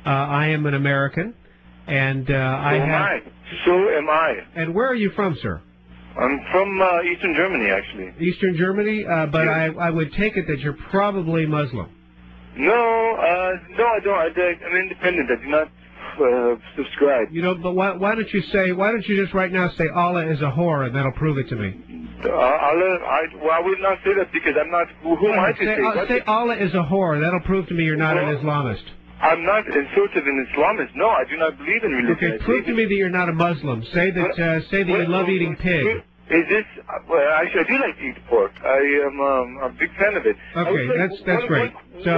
I am an American, and I have. So am I. And where are you from, sir? I'm from Eastern Germany, actually. Eastern Germany, but yes. I would take it that you're probably Muslim. No, I don't. I'm independent. I do not subscribe. You know, but why don't you just right now say Allah is a whore, and that'll prove it to me. Allah, I would not say that because I'm not. Who am I to say? Say Allah is a whore. That'll prove to me you're not an Islamist. I'm not sort of an Islamist. No, I do not believe in religion. Okay, prove to me that you're not a Muslim. Say that you love eating pig. Is this? Well, actually, I do like to eat pork. I am a big fan of it. Okay, that's great. So.